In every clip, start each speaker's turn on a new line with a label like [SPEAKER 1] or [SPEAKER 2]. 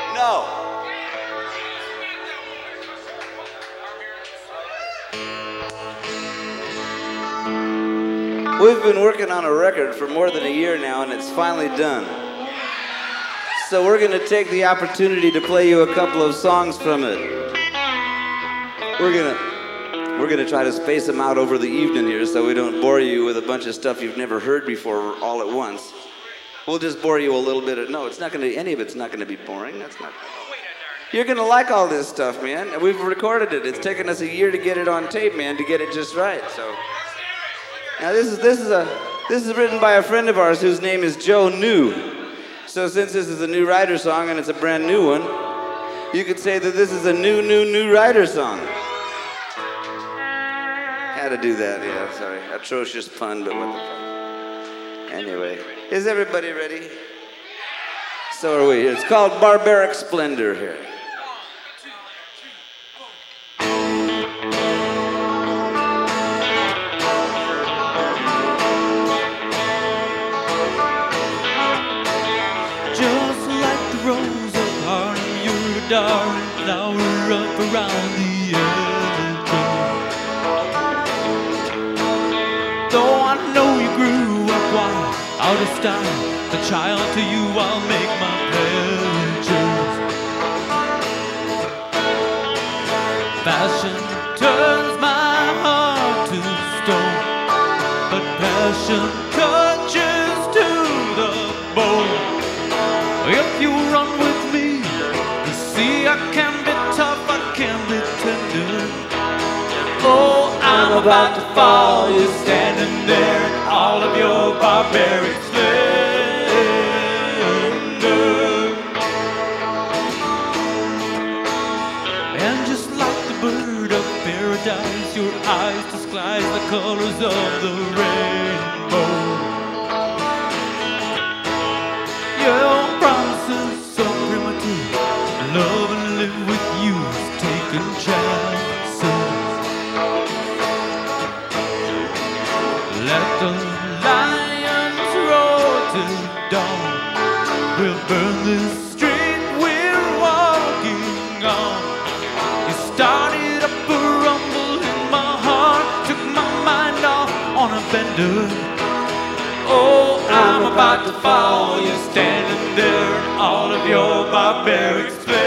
[SPEAKER 1] No. We've been working on a record for more than a year now, and it's finally done. So we're going to take the opportunity to play you a couple of songs from it. We're going to try to space them out over the evening here so we don't bore you with a bunch of stuff you've never heard before all at once. We'll just bore you a little bit. No, it's not going to, any of it's not going to be boring. That's not. You're going to like all this stuff, man. We've recorded it. It's taken us a year to get it on tape, man, to get it just right. So now this is written by a friend of ours whose name is Joe New. So since this is a new Rider song and it's a brand new one, you could say that this is a new Rider song. Had to do that, yeah, sorry. Atrocious pun, but what the fuck. Anyway, is everybody ready? So are we. It's called Barbaric Splendor here.
[SPEAKER 2] Just like the rose of Harlem, you're a darling flower up around the edge. Though I know you grew up wild, out of style, the child to you I'll make my pledges. Fashion turns my heart to stone, but passion touches to the bone. If you run with me, you see I can be tough, I can be tender. Oh, I'm about to fall, you're standing there in all of your barbaric splendor. And just like the bird of paradise, your eyes disguise the colors of the rainbow. Your promises so primitive, love and live with you is taking chances. Let the lions roar till dawn. We'll burn this street we're walking on. You started up a rumble in my heart, took my mind off on a bender. Oh, I'm about to fall, you're standing there in all of your barbaric splendor.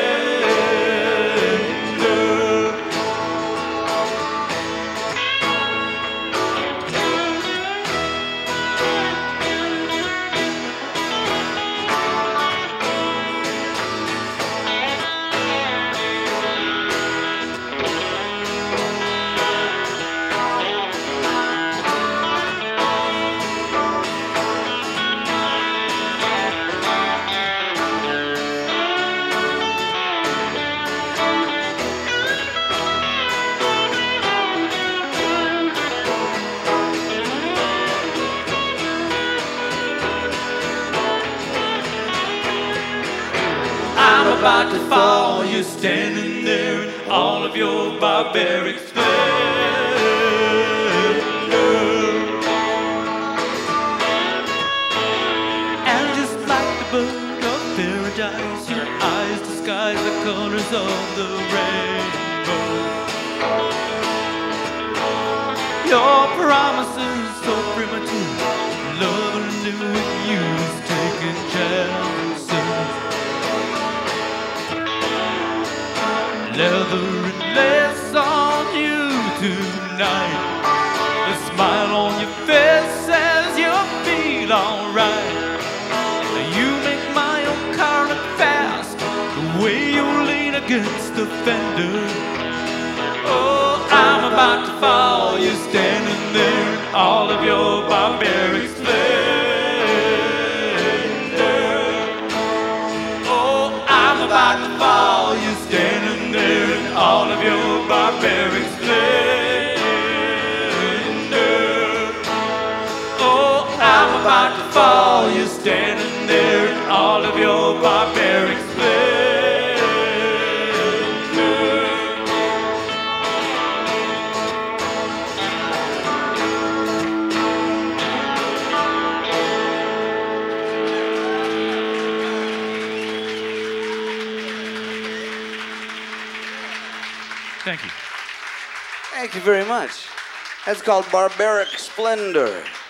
[SPEAKER 2] I'm about to fall, you're standing there in all of your barbaric splendor. And just like the bird of paradise, your eyes disguise the colors of the rainbow. Your promises so primitive, love and live with you is taking chances. Leather and lace on you tonight. The smile on your face says you feel alright. You make my own car look fast, the way you lean against the fender. Oh, I'm about to fall, you're standing there in all of your barbaric splendor. Oh, I'm about to fall, you're standing there in all of your barbaric splendor. Oh, I'm about to fall, you're standing there in all of your barbaric splendor. Thank you.
[SPEAKER 1] Thank you very much. That's called Barbaric Splendor.